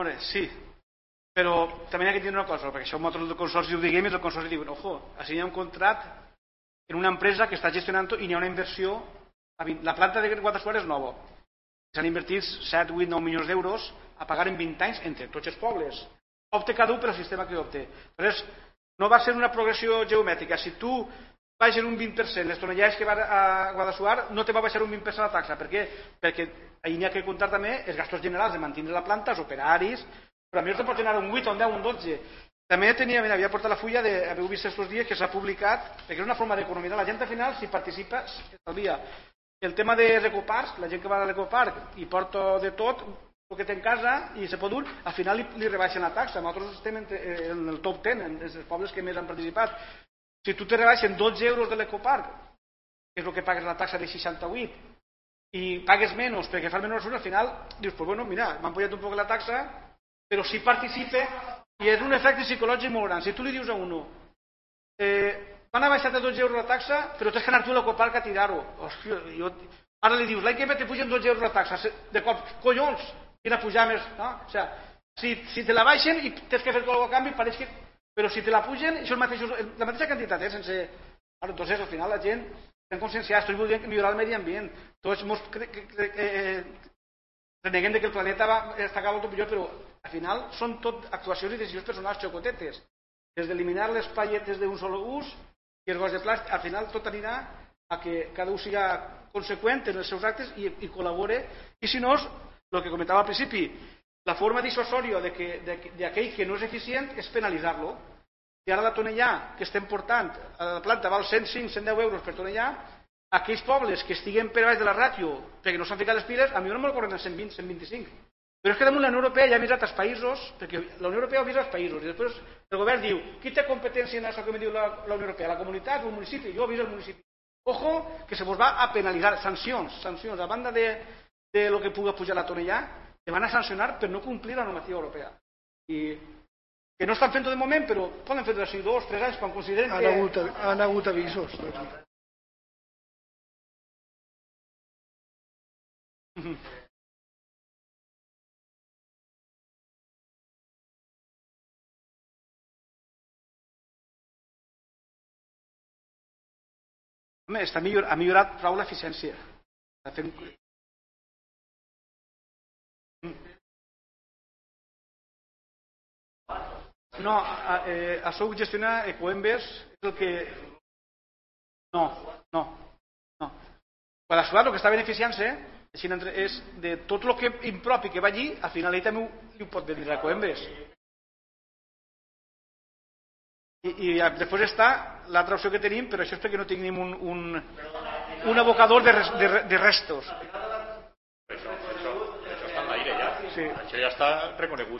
Sí, però també hi ha que dir una cosa, perquè això nosaltres del consorci ho diguem i el consorci diu, ojo, així hi ha un contracte en una empresa que està gestionant i hi ha una inversió, la planta de Guadassuar és nova, s'han invertit 7, 8, 9 milions d'euros a pagar en 20 anys entre tots els pobles. Opte cada un per al sistema que opte. Però no va ser una progressió geomètrica. Si tu baixes un 20%, les tonellades que van a Guadassuar no te va baixar un 20% la taxa. Per què? Perquè ahir n'hi ha que comptar també els gastos generals de mantenir la planta, els operaris, però a mi te pot generar un 8, un 10, un 12. També havia portat la fulla, haveu vist aquests dies que s'ha publicat, perquè és una forma d'economia. La gent al final, si participa, estalvia. El tema de l'ecoparc, la gent que va a l'ecoparc i porta de tot el que té en casa i se pot dur, al final li rebaixen la taxa. Nosaltres estem en el top 10, els pobles que més han participat. Si tu te rebaixen 12 euros de l'ecoparc, que és el que pagues la taxa de 68, i pagues menys perquè fas menys hores, al final dius, pues bueno, mira, m'han pujat un poc la taxa, però si participe, i és un efecte psicològic molt gran. Si tu li dius a uno, van a baixar de 12 euros la taxa, però tens que anar tu a l'ecoparc a tirar-ho. Hòstia, ara li dius, l'any que ve te pugen 12 euros la taxa, de cop, collons, quina pujar més, no? O sigui, si te la baixen i tens que fer alguna cosa a canvi, pareix que... Però si te la pugen, això és la mateixa quantitat, sense... Entonces, al final, la gent estem conscienciats, tots voldrien millorar el medi ambient, tots reneguem que el planeta està cada volta millor, però al final són tot actuacions i decisions personals xocotetes. Des d'eliminar les palletes d'un sol ús i els gots de plàstic, al final tot anirà a que cada un siga conseqüent en els seus actes i col·labore. I si no, el que comentava al principi, la forma dissuasòria d'aquell que no és eficient és penalitzar-lo. I ara la tonellà que estem portant a la planta val 105, 110 euros per tonellà, aquells pobles que estiguen per baix de la ràtio perquè no s'han ficat les piles, a mi no me'l cobren a 120, 125. Però és que damunt la Unió Europea ja ha avisat els països, perquè la Unió Europea avisa els països, i després el govern diu, qui té competència en això que me diu la Unió Europea? La comunitat o el municipi? Jo aviso el municipi. Ojo, que se vos va a penalitzar, sancions, a banda de lo que pugui pujar la tonellà, te van a sancionar per no complir la normativa europea. I que no estan fent-ho de moment, però poden fer-ho d'ací 2 o 3 anys quan consideren que... Han hagut avisos. Home, ha millorat prou l'eficiència. No, a Soc gestionar Ecoembes és el que... No. Guadassuar el que està beneficiant-se és de tot el que impropi que va allí, al final ell també li ho pot venir a Ecoembes. I després està l'altra opció que tenim, però això és perquè no tenim un abocador de restos. Això està en l'aire ja. Sí. Això ja està reconegut.